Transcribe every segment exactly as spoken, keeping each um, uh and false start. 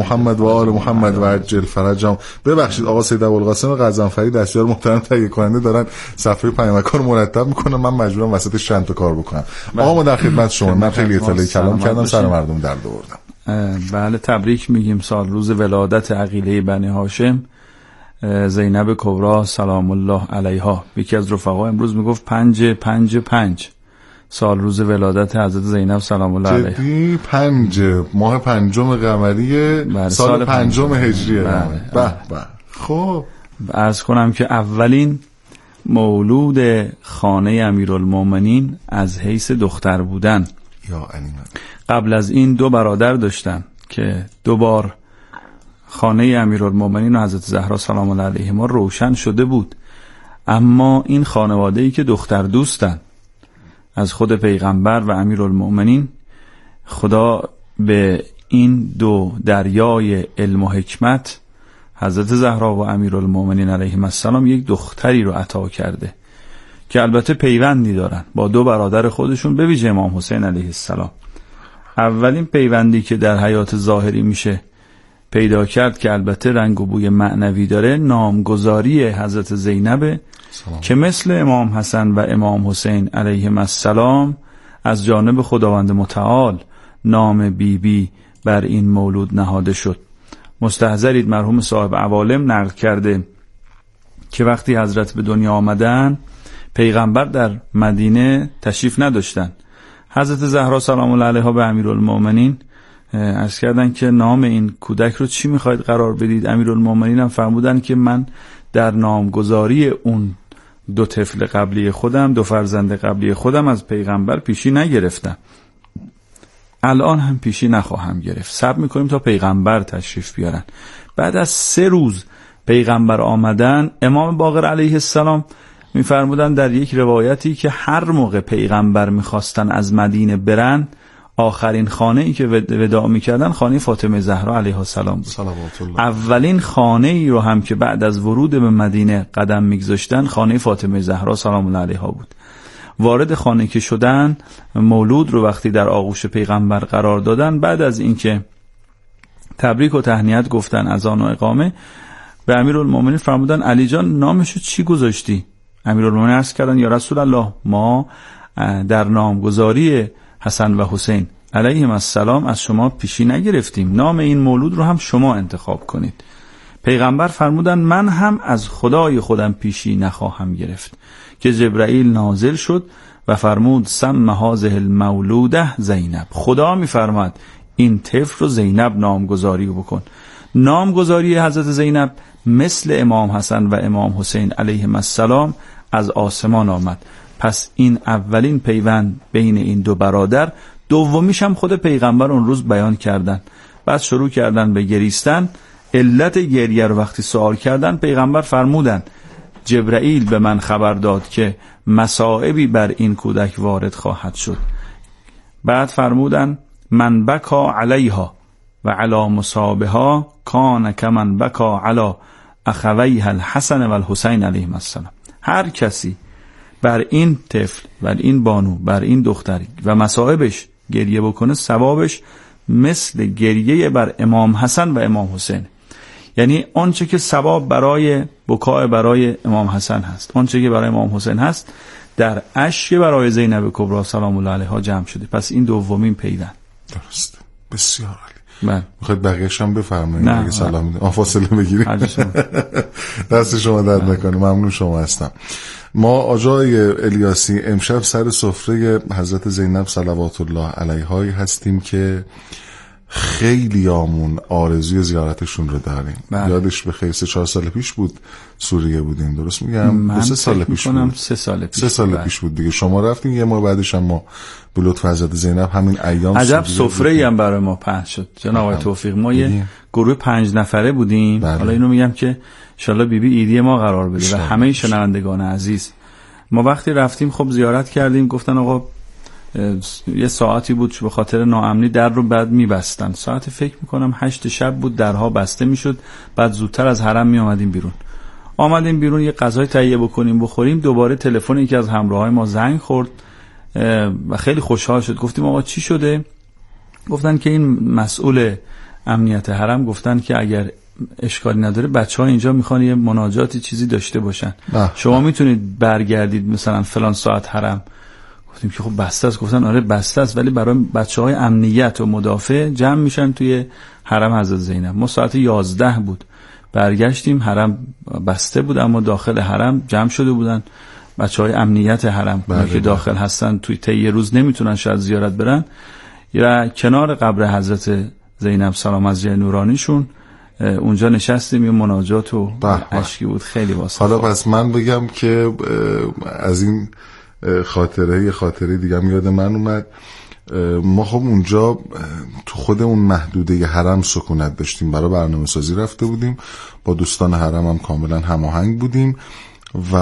محمد و آل محمد و عجل فرجهم. ببخشید آقا سید ابوالقاسم قزنفری دستیار محترم تهیه کننده دارن صفحه پیامک‌ها رو مرتب میکنن، من مجبورم وسطش چند تا کار بکنم. آقا ما در خدمت شما. من خیلی اطلاعی کلام کردم، سر مردم درد آوردم. بله تبریک میگیم سال روز ولادت عقیله بنی هاشم زینب کبری سلام الله علیها. یکی از رفقا امروز میگفت پنج پنج پنج سال روز ولادت حضرت زینب سلام الله علیها. جدی پنج ماه پنجم قمری سال, سال پنجم هجری. به به. خب عرض کنم که اولین مولود خانه امیرالمومنین از حیث دختر بودن. یا علی. قبل از این دو برادر داشتن که دو بار خانه امیرالمومنین و حضرت زهرا سلام الله علیهما روشن شده بود، اما این خانواده‌ای که دختر دوستن از خود پیغمبر و امیرالمومنین، خدا به این دو دریای علم و حکمت حضرت زهرا و امیرالمومنین علیهم السلام یک دختری رو عطا کرده که البته پیوندی دارن با دو برادر خودشون، به ویژه امام حسین علیه السلام. اولین پیوندی که در حیات ظاهری میشه پیدا کرد که البته رنگ و بوی معنوی داره، نامگذاری حضرت زینب که مثل امام حسن و امام حسین علیهم السلام از جانب خداوند متعال نام بی بی بر این مولود نهاده شد. مستحضرید مرحوم صاحب عوالم نقل کرده که وقتی حضرت به دنیا آمدن پیغمبر در مدینه تشریف نداشتن. حضرت زهرا سلام الله علیها به امیرالمومنین عرض کردن که نام این کودک رو چی میخواید قرار بدید؟ امیرالمومنین هم فرمودن که من در نامگذاری اون دو طفل قبلی خودم، دو فرزند قبلی خودم از پیغمبر پیشی نگرفتم، الان هم پیشی نخواهم گرفت، صبر میکنیم تا پیغمبر تشریف بیارن. بعد از سه روز پیغمبر آمدن، امام باقر علیه السلام میفرمودن در یک روایتی که هر موقع پیغمبر میخواستن از مدینه برن، آخرین خانه ای که وداع میکردن خانه فاطمه زهرا علیها السلام بود. صلوات الله. اولین خانه ای رو هم که بعد از ورود به مدینه قدم میگذاشتن خانه فاطمه زهرا سلام الله علیها بود. وارد خانه که شدن، مولود رو وقتی در آغوش پیغمبر قرار دادن، بعد از اینکه تبریک و تهنیت گفتن، اذان و اقامه، به امیرالمومنین فرمودن علی جان نامشو چی گذاشتی؟ امیرالمومنین عرض کردن یا رسول الله ما در نامگذاری حسن و حسین علیهم السلام از شما پیشی نگرفتیم، نام این مولود رو هم شما انتخاب کنید. پیغمبر فرمودن من هم از خدای خودم پیشی نخواهم گرفت، که جبرائیل نازل شد و فرمود سم هذه المولوده زینب. خدا میفرماد این طفل رو زینب نامگذاری بکن. نامگذاری حضرت زینب مثل امام حسن و امام حسین علیهم السلام از آسمان آمد. پس این اولین پیوند بین این دو برادر. دومیش هم خود پیغمبر اون روز بیان کردن. بعد شروع کردن به گریستن. علت گریه رو وقتی سوال کردن، پیغمبر فرمودن جبرائیل به من خبر داد که مصائبی بر این کودک وارد خواهد شد. بعد فرمودن من بکا علیها و علی مصابها کان کمن بکا علی اخویها الحسن و الحسین علیهم السلام. هر کسی بر این طفل، بر این بانو، بر این دختر و مصائبش گریه بکنه، ثوابش مثل گریه بر امام حسن و امام حسین. یعنی آنچه که ثواب برای بکای برای امام حسن هست، آنچه که برای امام حسین هست، در اشک برای زینب کبری سلام الله علیها جمع شده. پس این دومین پیوند. درست. بسیار عالی. من میخواید بقیه‌اش هم بفرمایید اگه سلام میدید. آ فاصله بگیرید. دست شما درد نکنه. ممنون شما هستم. ما آجای الیاسی امشب سر سفره حضرت زینب صلوات الله علیها هستیم که خیلی آمون آرزوی زیارتشون رو داریم. بله. یادش به خیر سه چهار سال پیش بود سوریه بودیم، درست میگم؟ سه سال پیش بود. سه سال پیش. سه سال بله. پیش بود دیگه. شما رفتین، یه ماه بعدش هم ما به لطف حضرت زینب همین ایام عجب سفره‌ای هم برای ما پهن شد. جناب آقای توفیق، ما یه گروه پنج نفره بودیم. بله. حالا اینو میگم که ان شاءالله بی بی ایدی ما قرار بده و همه شنوندگان عزیز. ما وقتی رفتیم خب زیارت کردیم، گفتن آقا یه ساعتی بود به خاطر ناامنی در رو بعد میبستن. ساعت فکر میکنم هشت شب بود درها بسته میشد. بعد زودتر از حرم می آمدیم بیرون. آمدیم بیرون یه غذای تهیه بکنیم بخوریم، دوباره تلفن یکی از همراهای ما زنگ خورد و خیلی خوشحال شد. گفتیم آقا چی شده؟ گفتن که این مسئول امنیت حرم گفتن که اگر اشکالی نداره بچه‌ها اینجا میخوان یه مناجاتی چیزی داشته باشن، نه. شما میتونید برگردید مثلا فلان ساعت حرم. گفتیم که خب بسته است. گفتن آره بسته است، ولی برای بچه‌های امنیت و مدافع جمع میشن توی حرم حضرت زینب. ما ساعت یازده بود برگشتیم، حرم بسته بود اما داخل حرم جمع شده بودن بچه‌های امنیت حرم که داخل هستن، توی طی روز نمیتونن شاید زیارت برن، یا کنار قبر حضرت زینب سلام از جای نورانیشون اونجا نشستیم، یه مناجات و اشکی بود خیلی واسه. حالا پس من بگم که از این خاطره یه خاطره دیگه هم یاد من اومد. ما خب اونجا تو خود اون محدوده حرم سکونت داشتیم، برای برنامه سازی رفته بودیم، با دوستان حرم هم کاملا هماهنگ بودیم و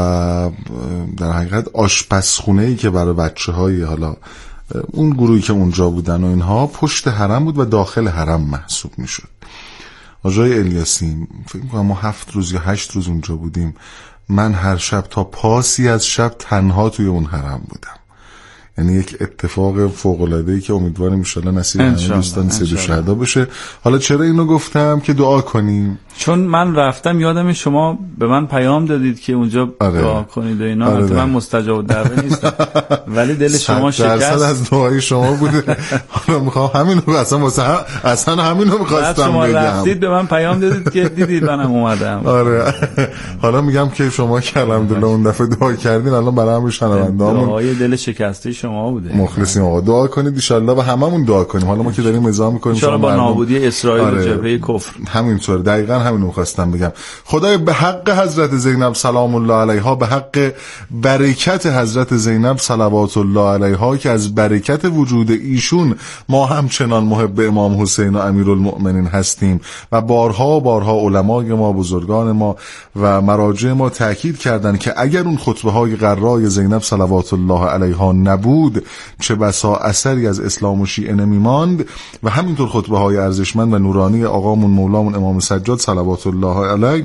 در حقیقت آشپزخونه‌ای که برای بچه‌های حالا اون گروهی که اونجا بودن و اینها پشت حرم بود و داخل حرم محسوب میشد. آقای الیاسی فکر می‌کنم ما هفت روز یا هشت روز اونجا بودیم، من هر شب تا پاسی از شب تنها توی اون حرم بودم. یعنی یک اتفاق فوق‌العاده‌ای که امیدوارم ان شاءالله نصیب همه دوستان سید الشهدا بشه. حالا چرا اینو گفتم که دعا کنیم؟ چون من رفتم یادم شما به من پیام دادید که اونجا آره. دعا کنید و اینا. آره البته من مستجاب الدعوه نیستم ولی دل شما شکست. درصد از دعای شما بوده. حالا میخوام همینو اصلا واسه هم... اصلا همینو می‌خواستم بگم. شما رفتید به من پیام دادید که دیدید منم اومدم. آره حالا میگم که شما که الحمدلله اون دفعه دعا کردین، الان برای همون شنوندهامون دعای دل شکسته شما بوده. مخلصیم آقا، دعا کنید ان شاءالله و هممون دعا کنیم. حالا ما که داریم ازا می‌کنیم ان شاءالله با نابودی اسرائیل و جبهه کفر. همینطور دقیقاً همین رو خواستم بگم. خدای به حق حضرت زینب سلام الله علیها، به حق برکت حضرت زینب صلوات الله علیها که از برکت وجود ایشون ما همچنان محب امام حسین و امیرالمؤمنین هستیم و بارها بارها علمای ما، بزرگان ما و مراجع ما تاکید کردند که اگر اون خطبه های قرای زینب صلوات الله علیها نبود چه بسا اثری از اسلام و شیعه نمیماند. و همینطور خطبه های ارزشمند و نورانی آقامون مولامون امام سجاد صلوات الله علیه.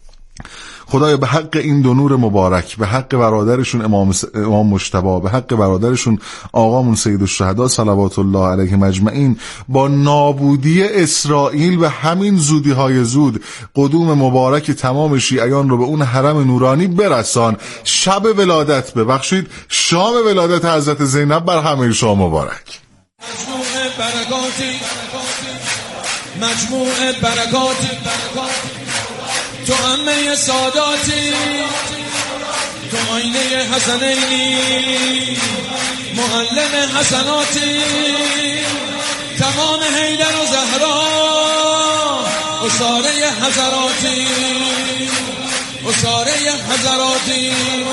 خدایا به حق این دو نور مبارک، به حق برادرشون امام, س... امام مجتبی، به حق برادرشون آقامون سید الشهدا صلوات الله علیه مجمعین، با نابودی اسرائیل و همین زودی های زود قدوم مبارک تمام شیعیان رو به اون حرم نورانی برسان. شب ولادت ببخشید شام ولادت حضرت زینب بر همه شما مبارک. مجموعه برکاتی مجموعه برکاتی تو همه ساداتی، تو آینه حسنینی معلم حسناتی، تمام حیدر و زهرا اساره حضراتی، اساره حضراتی،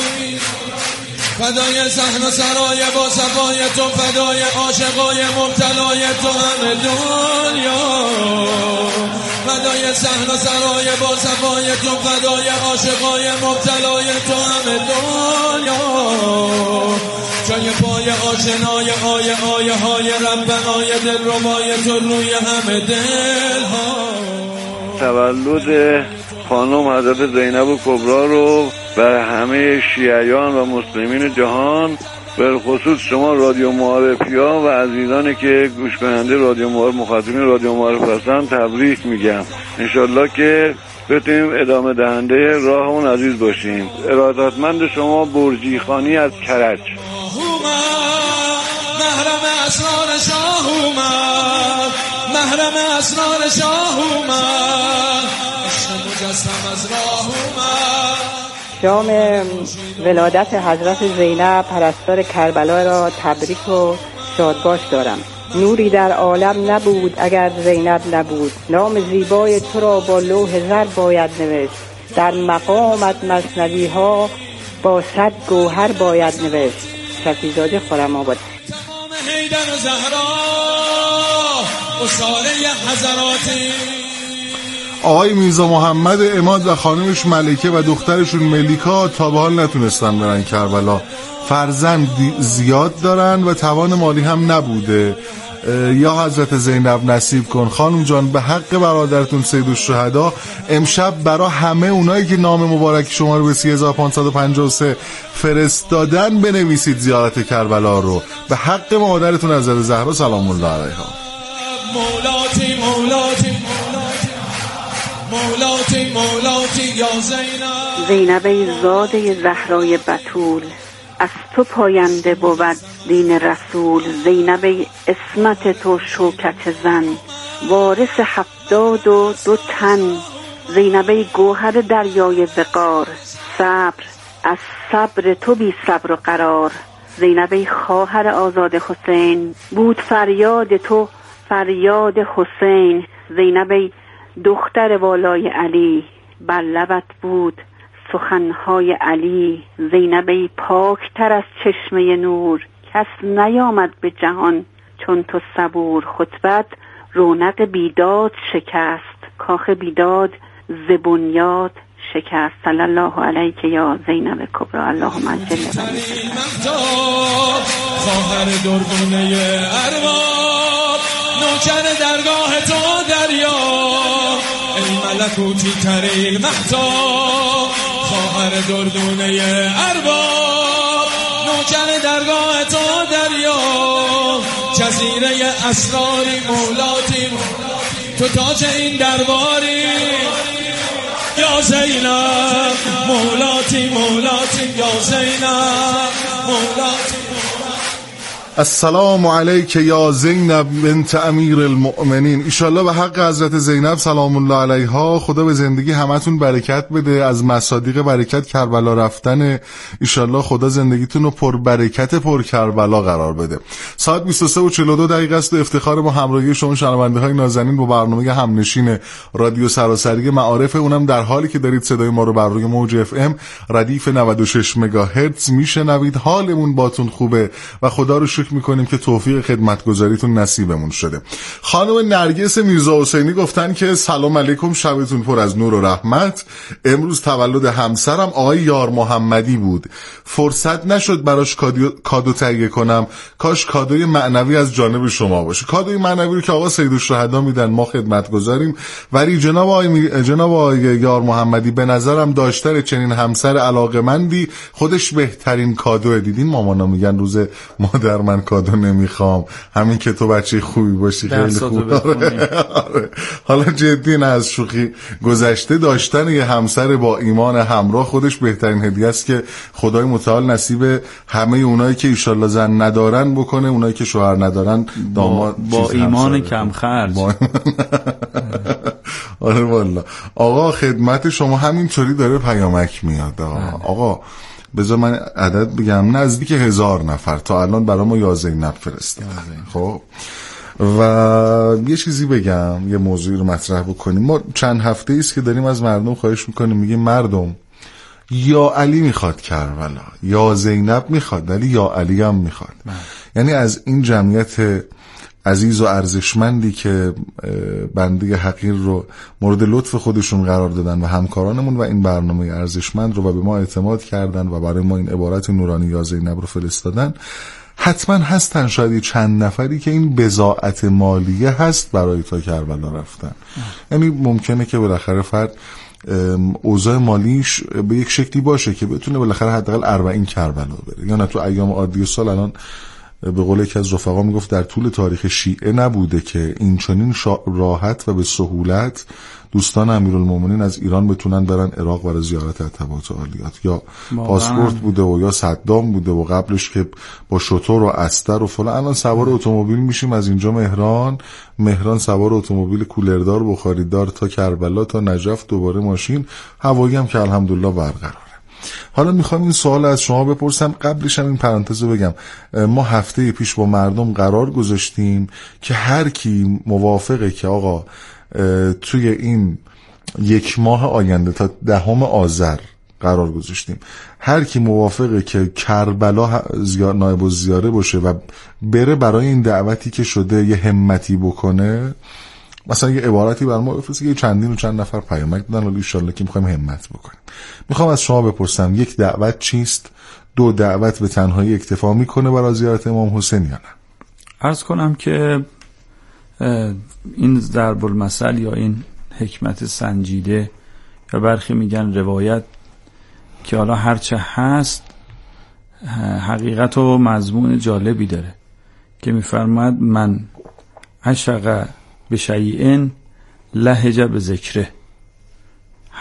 فدای صحن و سرای با صفای تو، فدای عاشقای مبتلای تو همه دنیا، فدای صحن و سرای با صفای تو، فدای عاشقای مبتلای تو همه دنیا، جای پای آشنای آیه آیه های ربنای دل ربای تو روی همه دل ها. تولد خانم حضرت زینب کبرا رو برای همه شیعیان و مسلمین جهان، به خصوص شما رادیو معارفی‌ها و عزیزانی که گوش کننده رادیو معارف، مخاطبین رادیو معارف هستن، تبریک میگم. انشالله که بتونیم ادامه دهنده راهمون عزیز باشیم. ارادتمند شما برجی خانی از کرج. محرم اسرار شاه اومد، محرم اسرار شاه اومد، عشق مجسم از راه اومد. شام ولادت حضرت زینب پرستار کربلا را تبریک و شادباش دارم. نوری در عالم نبود اگر زینب نبود، نام زیبای تو را با لوح زر باید نوشت، در مقامت مثنوی ها با صد گوهر باید نوشت. شفیزاده خرم آباد. تمام حیدر و زهرا اساره حضراتی، آقای میرزا محمد عماد و خانمش ملکه و دخترشون ملیکا تا به حال نتونستن برن کربلا. فرزند زیاد دارن و توان مالی هم نبوده. یا حضرت زینب نصیب کن خانم جان، به حق برادرتون سید الشهدا امشب برای همه اونایی که نام مبارک شما رو به سی هزار و پانصد و پنجاه و سه فرستادن بنویسید زیارت کربلا رو. به حق مادرتون حضرت زهرا سلام الله علیها. مولاتی مولاتی مولاتی مولاتی یا زینب. زینب ای زاده زهرای بتول، از تو پاینده بود دین رسول. زینب ای عصمت تو شوکت زن، وارث هفتاد و دو تن. زینب ای گوهر دریای وقار، صبر از صبر تو بی صبر و قرار. زینب ای خواهر آزاد حسین، بود فریاد تو فریاد حسین. زینب ای دختر والای علی، بر لبت بود سخنهای علی. زینب ای پاک تر از چشمه نور، کس نیامد به جهان چون تو صبور. خطبت رونق بیداد شکست، کاخ بیداد ز بنیاد شکست. صلی الله علیک یا زینب کبری، اللهم اجل ولی خواهر درگونه ارباب، نوکر درگاه تو دریا. ای ملکوتی ترین مهتاب، خواهر دردونه ارباب، نوکر درگاه تو دریا. جزیره اسراری مولاتی، تو تاج این درباری یا زینب. مولاتی مولاتی یا زینب مولاتی. السلام علیک یا زینب بنت امیر المؤمنین. ایشالله به حق حضرت زینب سلام الله علیها خدا به زندگی همتون برکت بده. از مصادیق برکت کربلا رفتن، ایشالله خدا زندگیتون رو پر برکت پر کربلا قرار بده. ساعت بیست و سه و چهل و دو دقیقه است و افتخار ما همراهی شما شنونده های نازنین با برنامه همنشین رادیو سراسری معارف، اونم در حالی که دارید صدای ما رو بر روی موج اف ام ردیف نود و شش مگاهرتز میشنوید. حالمون باتون خوبه و خدا رو شکر میکنیم که توفیق خدمتگزاریتون نصیبمون شده. خانم نرگس میرزا حسینی گفتن که سلام علیکم، شبتون پر از نور و رحمت. امروز تولد همسرم آقای یار محمدی بود، فرصت نشد براش کادو, کادو تهیه کنم. کاش کادوی معنوی از جانب شما باشه. کادوی معنوی رو که آقا سیدالشهدا میدن ما خدمتگزاریم، ولی جناب آقای جناب آقای یار محمدی به نظرم داشتن چنین همسر علاقمندی خودش بهترین کادو. دیدین مامانا میگن روز مادر من کادو نمیخوام، همین که تو بچه خوبی باشی خیلی خوبه. آره. حالا جدی نه از شوخی گذشته، داشتن یه همسر با ایمان همراه خودش بهترین هدیه است که خدای متعال نصیب همه اونایی که ایشالله زن ندارن بکنه، اونایی که شوهر ندارن داماد با, با ایمان کم خرج. با... آره والله. آقا خدمت شما همینطوری داره پیامک میاد. آقا, آقا بذار من عدد بگم، نزدیک هزار نفر تا الان برای ما یا زینب فرستادن. خب و یه چیزی بگم، یه موضوعی رو مطرح بکنیم. ما چند هفته ایست که داریم از مردم خواهش میکنیم، میگیم مردم یا علی میخواد کربلا، یا زینب میخواد، ولی یا علی هم میخواد. یعنی از این جمعیت عزیز و ارزشمندی که بنده حقیر رو مورد لطف خودشون قرار دادن و همکارانمون و این برنامه ارزشمند رو و به ما اعتماد کردن و برای ما این عبارت نورانی یا زینب رو فرستادن، حتما هستن شاید چند نفری که این بضاعت مالیه هست برای تا کربلا رفتن. یعنی ممکنه که بالاخره فرد اوضاع مالیش به یک شکلی باشه که بتونه بالاخره حداقل اربعین کربلا بره. یا نه تو ایام عادی سال الان به قول یکی از رفقا میگفت در طول تاریخ شیعه نبوده که این چنین راحت و به سهولت دوستان امیرالمومنین از ایران بتونن برن عراق برای زیارت اتباعات عالیات. یا پاسپورت بوده و یا صدام بوده و قبلش که با شتر و استر و فلان. الان سوار اتومبیل میشیم از اینجا مهران، مهران سوار اتومبیل کولردار بخاریدار تا کربلا تا نجف، دوباره ماشین، هوایی هم که الحمدلله برقرار. حالا میخوام این سوال از شما بپرسم، قبلش هم این پرانتز بگم. ما هفته پیش با مردم قرار گذاشتیم که هر کی موافقه که آقا توی این یک ماه آینده تا دهم آذر قرار گذاشتیم، هر کی موافقه که کربلا زیار نایب الزیاره باشه و بره برای این دعوتی که شده یه همتی بکنه، مثلا یه عبارتی بر ما بفرسته که چندین و چند نفر پیامک دادن، ولی ان شاءالله که میخوایم همت بکنیم. میخوام از شما بپرسم یک دعوت چیست؟ دو دعوت به تنهایی اکتفا میکنه برای زیارت امام حسین یا نه؟ عرض کنم که این ضرب المثل یا این حکمت سنجیده یا برخی میگن روایت که حالا هرچه هست حقیقت و مضمون جالبی داره که میفرماد من عشق به شیئن لهج به ذکره.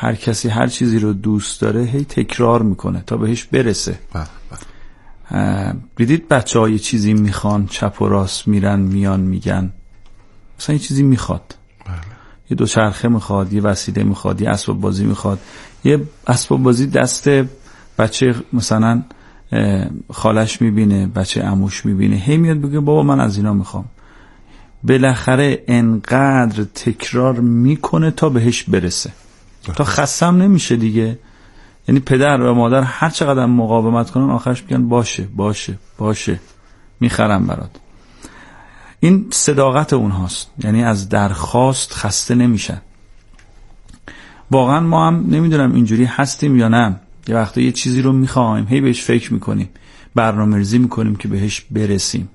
هر کسی هر چیزی رو دوست داره هی تکرار میکنه تا بهش برسه. بله بله. دیدید بچه ها یه چیزی میخوان، چپ و راست میرن میان میگن مثلا یه چیزی میخواد، بله. یه دوچرخه میخواد، یه وسیله میخواد، یه اسباب بازی میخواد. یه اسباب بازی دست بچه مثلا خالش میبینه، بچه عموش میبینه، هی میاد بگه بابا من از اینا میخوام. بالاخره انقدر تکرار میکنه تا بهش برسه، تا خستم نمیشه دیگه. یعنی پدر و مادر هر چقدر مقاومت کنن آخرش میگن باشه باشه باشه میخرم برات. این صداقت اونهاست، یعنی از درخواست خسته نمیشن. واقعا ما هم نمیدونم اینجوری هستیم یا نه، یه وقتا یه چیزی رو میخوایم هی بهش فکر میکنیم، برنامه‌ریزی میکنیم که بهش برسیم.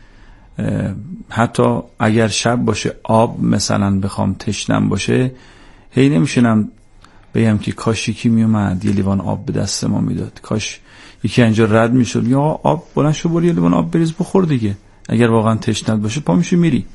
حتی اگر شب باشه آب مثلا بخوام تشنم باشه هی نمیشنم بگم که کاش یکی میومد یه لیوان آب به دست ما میداد، کاش یکی اینجا رد میشد یا آب بلند شو برو یه لیوان آب بریز بخور دیگه. اگر واقعا تشنت باشه پا میشی میری.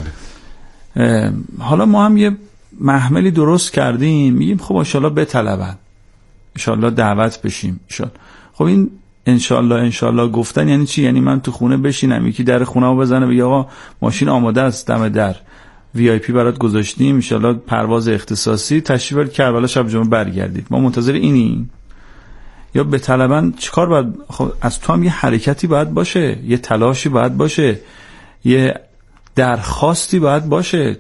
بله. حالا ما هم یه محملی درست کردیم، میگیم خب انشالله بطلبن، انشالله دعوت بشیم، انشالله. خب این انشالله انشالله گفتن یعنی چی؟ یعنی من تو خونه بشینم یکی در خونه رو بزنه بگه آقا ماشین آماده است دم در، وی آی پی برات گذاشتیم، انشالله پرواز اختصاصی، تشریف برید کربلا شب جمعه برگردید. ما منتظر اینی؟ یا به طلبن چیکار باید؟ خب از تو هم یه حرکتی باید باشه، یه تلاشی باید باشه، یه درخواستی باید باشه.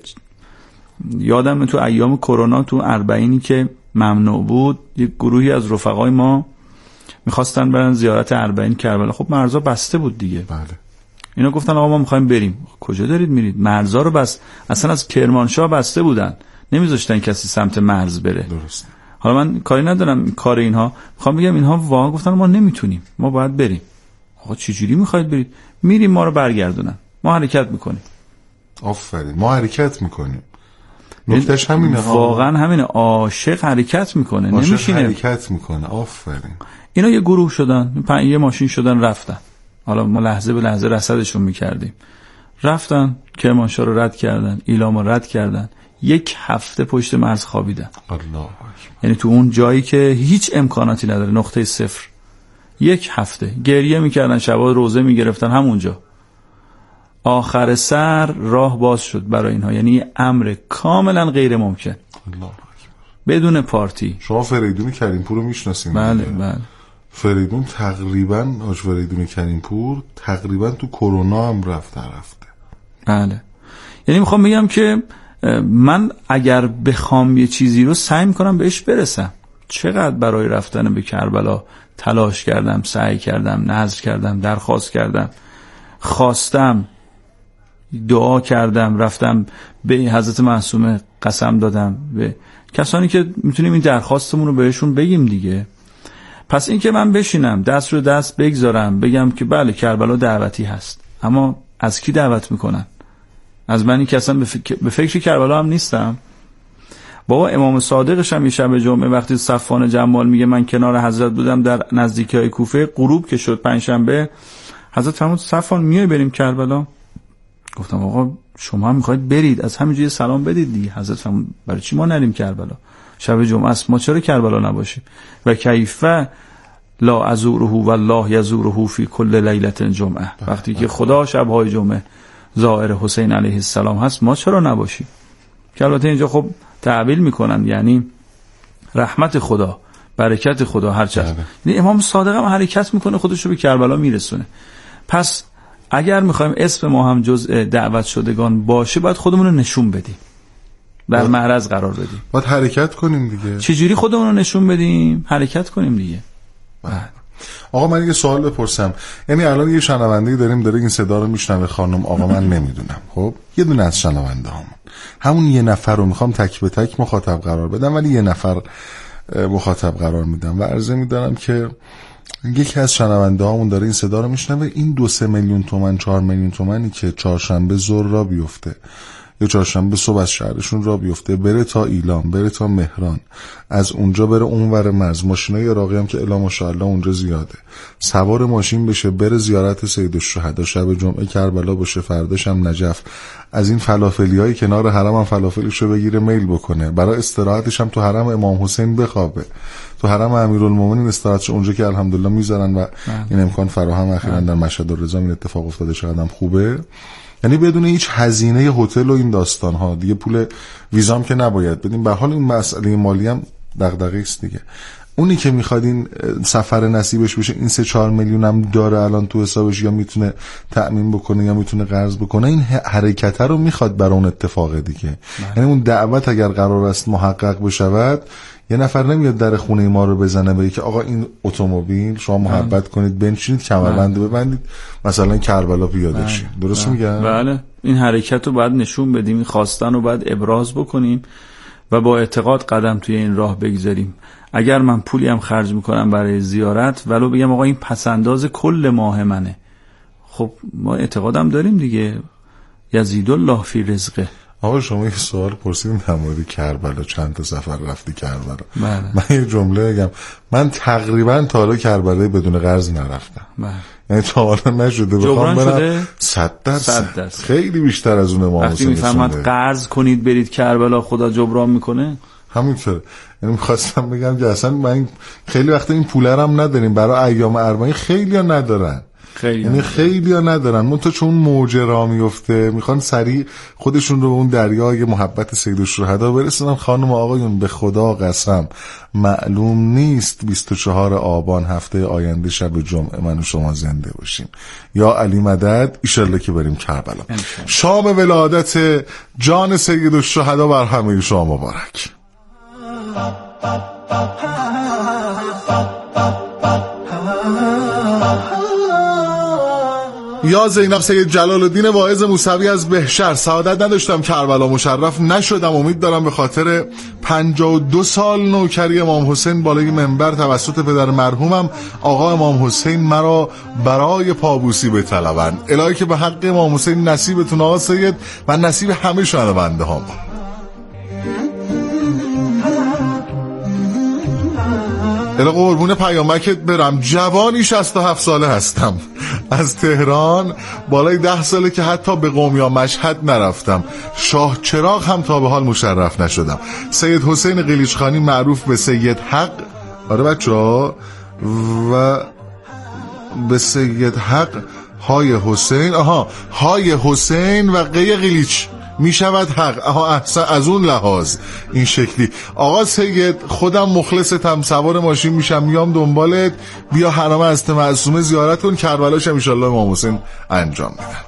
یادم تو ایام کرونا تو اربعینی که ممنوع بود، یه گروهی از رفقای ما میخواستن برن زیارت اربعین کربلا. خب مرزا بسته بود دیگه. بله. اینا گفتن آقا ما میخوایم بریم. کجا دارید میرید؟ مرزا رو بس اصلا از کرمانشاه بسته بودن، نمیذاشتن کسی سمت مرز بره. درست. حالا من کاری ندارم کار اینها، میخوام بگم اینها واقعا گفتن ما نمیتونیم، ما باید بریم. آقا چجوری میخواید برید؟ میریم ما رو برگردونن، ما حرکت میکنیم. آفرین، ما حرکت میکنیم. نکتهش همینه. واقعا همینه، عاشق حرکت میکنه، نمیشینه حرکت میکنه. آفرین. اینا یه گروه شدن، یه ماشین شدن رفتن. حالا ما لحظه به لحظه رصدشون میکردیم. رفتن کرمانشاه رو رد کردن، ایلام رو رد کردن، یک هفته پشت مرز خوابیدن. الله. یعنی تو اون جایی که هیچ امکاناتی نداره، نقطه صفر، یک هفته گریه میکردن، شبا روزه میگرفتن همونجا. آخر سر راه باز شد برای اینها، یعنی امر کاملا غیر ممکن. الله. بدون پارتی. شما فریدون کریمپور رو میشناسین؟ بله بله. فریدون تقریبا آج فریدون کریمپور تقریبا تو کرونا هم رفته رفته. بله. یعنی میخوام بگم که من اگر بخوام یه چیزی رو سعی میکنم بهش برسم. چقدر برای رفتن به کربلا تلاش کردم، سعی کردم، نذر کردم، درخواست کردم، خواستم، دعا کردم، رفتم به حضرت معصومه قسم دادم، به کسانی که میتونیم این درخواستمون رو بهشون بگیم دیگه. پس این که من بشینم دست رو دست بگذارم بگم که بله کربلا دعوتی هست، اما از کی دعوت میکنن؟ از منی که اصلا به فکر, به فکر کربلا هم نیستم. بابا امام صادقش هم یه شب جمعه وقتی صفوان جمال میگه من کنار حضرت بودم در نزدیکی های کوفه، غروب که شد پنجشنبه، حضرت فرمود صفوان میای بریم کربلا؟ گفتم آقا شما هم میخواید برید، از همینجوری سلام بدید دیگه. حضرت فرمود برای چی ما نریم کربلا؟ شب جمعه است، ما چرا کربلا نباشیم؟ و کیفه لا ازوره والله یزوره فی کل لیلت جمعه. وقتی که خدا شبهای جمعه زائر حسین علیه السلام هست، ما چرا نباشیم؟ که البته اینجا خب تعبیل میکنن یعنی رحمت خدا، برکت خدا، هر چیز. یعنی امام صادق هم حرکت میکنه، خودش رو به کربلا میرسونه. پس اگر میخوایم اسم ما هم جزء دعوت شدگان باشه، باید خودمون رو نشون بدیم، در معرض قرار بدیم، باید حرکت کنیم دیگه. چجوری خودمون رو نشون بدیم؟ حرکت کنیم دیگه. بعد آقا من یه سوال بپرسم، یعنی الان یه شنونده‌ای داریم داره این صدا رو میشنوه، خانم آقا من نمیدونم، خب یه دونه از شنونده هامون همون یه نفر رو میخوام تک به تک مخاطب قرار بدم، ولی یه نفر مخاطب قرار میدم و عرضه میدارم که یکی از شنونده هامون داره این صدا رو میشنوه، این دو سه میلیون تومن چهار میلیون تومنی که چهارشنبه ظهر را بیفته یه چهارشنبه صبح از شهرشون را بیفته، بره تا ایلام، بره تا مهران، از اونجا بره اونور مرز، ماشینای عراقی هم که الا ماشاءالله اونجا زیاده، سوار ماشین بشه بره زیارت سید الشهدا، شب جمعه کربلا باشه، فرداش هم نجف، از این فلافلیای کنار حرم هم فلافلشو بگیره میل بکنه، برای استراحتش هم تو حرم امام حسین بخوابه، تو حرم امیرالمومنین استراحتش اونجا که الحمدلله میذارن و این امکان فراهم اخیراً در مشهد الرضا این اتفاق افتاده، چقدرم خوبه. یعنی بدون هیچ هزینه هتل و این داستان ها دیگه، پول ویزام که نباید بدیم، به حال این مسئله مالی هم دغدغه است دیگه. اونی که میخواد این سفر نصیبش بشه این سه چهار میلیون هم داره الان تو حسابش، یا میتونه تأمین بکنه یا میتونه قرض بکنه، این حرکت رو میخواد برای اون اتفاق دیگه. یعنی اون دعوت اگر قرار است محقق بشود، یه نفر نمیاد در خونه ما رو بزنه بگه که آقا این اتومبیل شما محبت کنید بنشینید کمربند ببندید مثلا کربلا پیاده شید. درست میگم؟ بله. این حرکت رو باید نشون بدیم، این خواستن رو باید ابراز بکنیم و با اعتقاد قدم توی این راه بگذاریم. اگر من پولی هم خرج میکنم برای زیارت، ولو بگم آقا این پسنداز کل ماه منه، خب ما اعتقادم داریم دیگه، یزید الله فی رزقه. آقا شما یه سوال پرسیدیم در مورد کربلا، چند تا سفر رفتی کربلا؟ بله. من یه جمله بگم، من تقریبا تا حالا کربلا بدون قرض نرفتم. بله. یعنی تا حالا نشده بخوام برم. صد درصد خیلی بیشتر از اون امام حسین. وقتی میفرماد قرض کنید برید کربلا، خدا جبران میکنه. همینطوره. یعنی میخواستم بگم که اصلا من خیلی وقت این پولرم نداریم، برای ایام اربعین خیلی ها ندارن، خیلی یعنی خیلی ها ندارن، منتها چون موج را میفته میخوان سریع خودشون رو به اون دریای محبت سید الشهدا برسونن. خانم آقایون به خدا قسم معلوم نیست بیست و چهارم آبان هفته آینده شب جمعه من و شما زنده باشیم. یا علی مدد، ایشالله که بریم کربلا. شام ولادت جان سید الشهدا بر همه شما مبارک. یا زینب سید جلال الدین واعظ موسوی از بهشهر، سعادت نداشتم کربلا مشرف نشدم، امید دارم به خاطر پنجاه و دو سال نوکری امام حسین بالای منبر توسط پدر مرحومم آقا امام حسین مرا برای پابوسی بطلبند. الهی که به حق امام حسین نصیبتون آقا سید و نصیب همه شنونده ها. اله قربون پیامکت برم، جوانی شصت و هفت ساله هستم، از تهران، بالای ده ساله که حتی به قم یا مشهد نرفتم، شاه چراغ هم تا به حال مشرف نشدم. سید حسین قلیچخانی معروف به سید حق، آره بچه ها، و به سید حق های حسین، آها های حسین و قی قلیچ می شود حق. آها احسن، از اون لحاظ این شکلی. آقا سید خودم مخلصتم، سوار ماشین میشم میام دنبالت، بیا حرم حضرت معصومه زیارت کن، کربلاش هم انشالله امام حسین انجام بدم.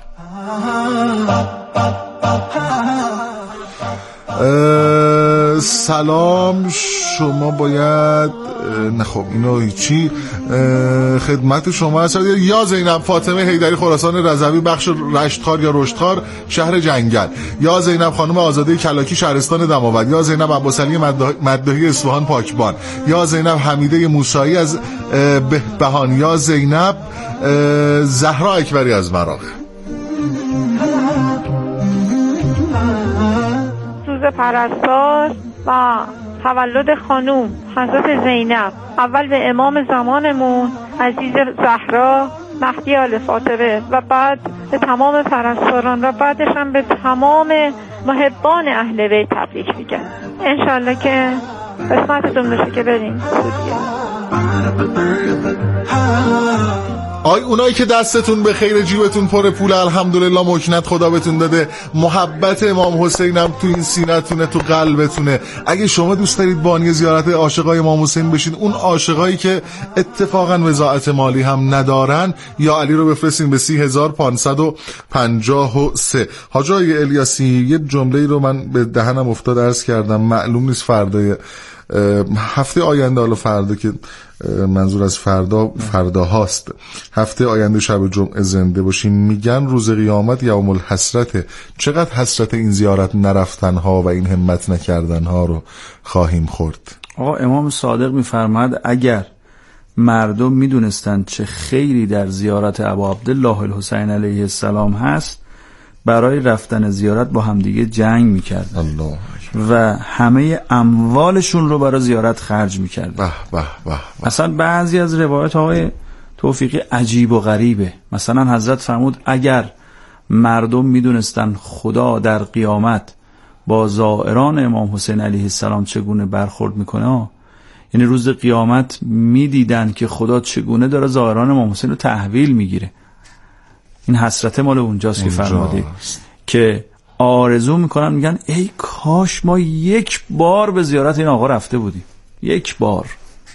سلام، شما باید نه خب اینو هیچی، خدمت شما هست. یا زینب فاطمه حیدری خراسان رضوی بخش رشتخار یا رشتخار شهر جنگل، یا زینب خانم آزاده کلاکی شهرستان دماوند، یا زینب عباسعلی مدداهی اصفهان پاکبان، یا زینب حمیده موسایی از بهبهان، یا زینب زهرا اکبری از مراغه. روز پرستار و تولد خانوم حضرت زینب، اول به امام زمانمون عزیز زهرا مهدی آل فاطمه و بعد به تمام پرستاران و بعدش هم به تمام محبان اهل بیت تبریک میگم. انشالله که قسمتتون بشه که بریم سوریه. آی اونایی که دستتون به خیر، جیبتون پر پول، الحمدلله مکنت خدا بهتون داده، محبت امام حسین هم تو این سینه‌تونه، تو قلبتونه. اگه شما دوست دارید بانی زیارت عاشقای امام حسین بشین، اون عاشقایی که اتفاقا وضاعت مالی هم ندارن، یا علی رو بفرستین به سی هزار پانصد و پنجاه و سه. حاج آقای الیاسی، یه جمله‌ای رو من به دهنم افتاد عرض کردم، معلوم نیست فردای هفته آینده، حالا فردا که منظور از فردا فردا هاست، هفته آینده شب جمعه زنده باشیم، میگن روز قیامت یوم الحسرته. چقدر حسرت این زیارت نرفتن ها و این همت نکردن ها رو خواهیم خورد. آقا امام صادق میفرماد اگر مردم میدونستند چه خیری در زیارت ابا عبدالله الحسین علیه السلام هست، برای رفتن زیارت با همدیگه جنگ میکردن الله. و همه اموالشون رو برای زیارت خرج میکردن. به به به. اصلا بعضی از روایات آقای توفیقی عجیب و غریبه. مثلا حضرت فرمود اگر مردم میدونستن خدا در قیامت با زائران امام حسین علیه السلام چگونه برخورد میکنه، یعنی روز قیامت میدیدن که خدا چگونه داره زائران امام حسین رو تحویل میگیره. این حسرت مال اونجاست که فرمودید که آرزو میکنن، میگن ای کاش ما یک بار به زیارت این آقا رفته بودیم، یک بار.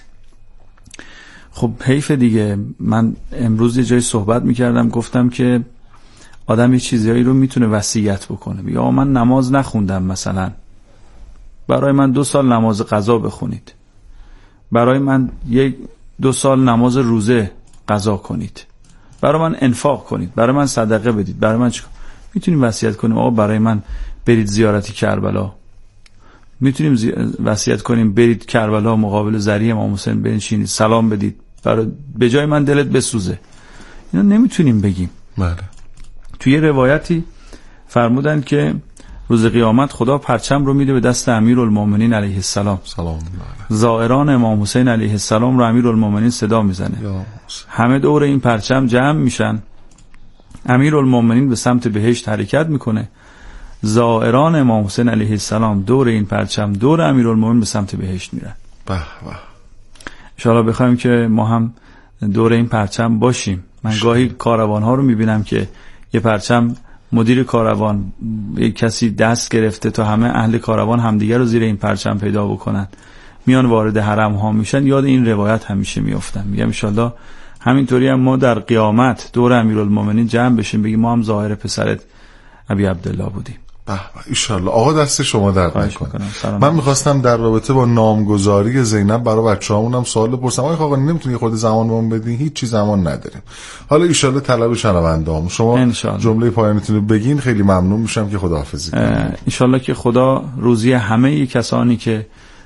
خب حیف دیگه. من امروز یه جای صحبت میکردم، گفتم که آدم یه چیزایی رو میتونه وصیت بکنه. یا من نماز نخوندم، مثلا برای من دو سال نماز قضا بخونید، برای من یک دو سال نماز روزه قضا کنید، برای من انفاق کنید، برای من صدقه بدید، برای من چیکار. میتونیم وصیت کنیم آقا برای من برید زیارت کربلا، میتونیم زی... وصیت کنیم برید کربلا مقابل ذریع امام حسین بنشینید سلام بدید، برای به جای من دلت بسوزه. اینا نمیتونیم بگیم. بله. توی روایتی فرمودن که روز قیامت خدا پرچم رو میده به دست امیرالمومنین علیه السلام. سلام. زائران امام حسین علیه السلام رو امیرالمومنین صدا میزنه، همه دور این پرچم جمع میشن، امیرالمومنین به سمت بهشت حرکت میکنه، زائران امام حسین علیه السلام دور این پرچم دور امیرالمومنین به سمت بهشت میرن. به به. ان شاءالله بخوایم که ما هم دور این پرچم باشیم. من گاهی کاروان ها رو میبینم که یه پرچم مدیر کاروان یک کسی دست گرفته تا همه اهل کاروان همدیگه رو زیر این پرچم پیدا بکنن، میان وارد حرم ها میشن. یاد این روایت همیشه میافتم. میگم ان شاءالله همینطوری هم ما در قیامت دور امیرالمومنین جمع بشیم، بگیم ما هم ظاهر پسرت ابی عبدالله بودیم. به به ان شاءالله. آقا دست شما درد نکنه. من میخواستم در رابطه با نامگذاری زینب برای بچه‌هامونم سوال بپرسم. آقا خاقانی نمیتونی خود زمان بهمون بدین؟ هیچ چیز زمان نداریم. حالا ان شاءالله طلب شنونده‌ام شما جمله پایانیتون رو بگین، خیلی ممنون میشم که خداحافظی کنید. ان شاءالله که خدا روزی همه کسانی که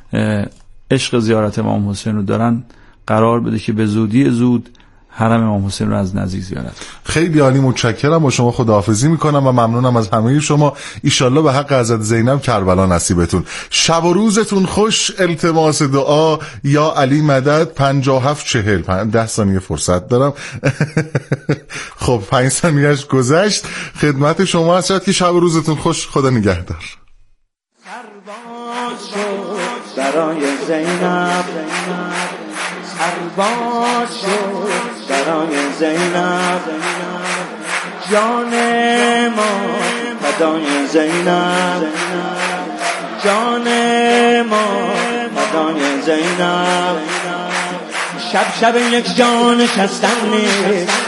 عشق زیارت امام حسین رو دارن قرار بده که به زودی زود حرم امام حسین رو از نزدیک زیارت. خیلی عالی، متشکرم. با شما خداحافظی میکنم و ممنونم از همه شما. ایشالله به حق حضرت زینب کربلا نصیبتون. شب و روزتون خوش. التماس دعا یا علی مدد. پنجاه و هفت چهل. ده ثانیه فرصت دارم. خب پنج ثانیهش گذشت. خدمت شما هست که شب و روزتون خوش. خدا نگهدار. برای زینب سرباز شد، برای زینب جان ما فدای زینب، جان ما فدای زینب. شب شب یک جان شستن نیست.